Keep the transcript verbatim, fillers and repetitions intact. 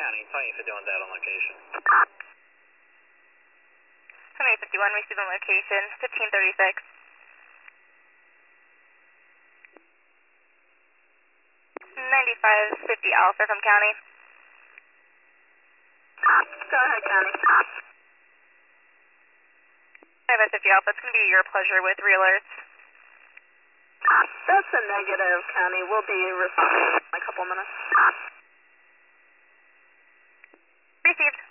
County, twenty fifty-one data on location. twenty fifty-one, receiving location, fifteen thirty-six. ninety-five fifty Alpha from County. Go ahead, County. ninety-five fifty Alpha, it's going to be your pleasure with re-alerts. That's a negative, County. We'll be responding in a couple minutes. Received.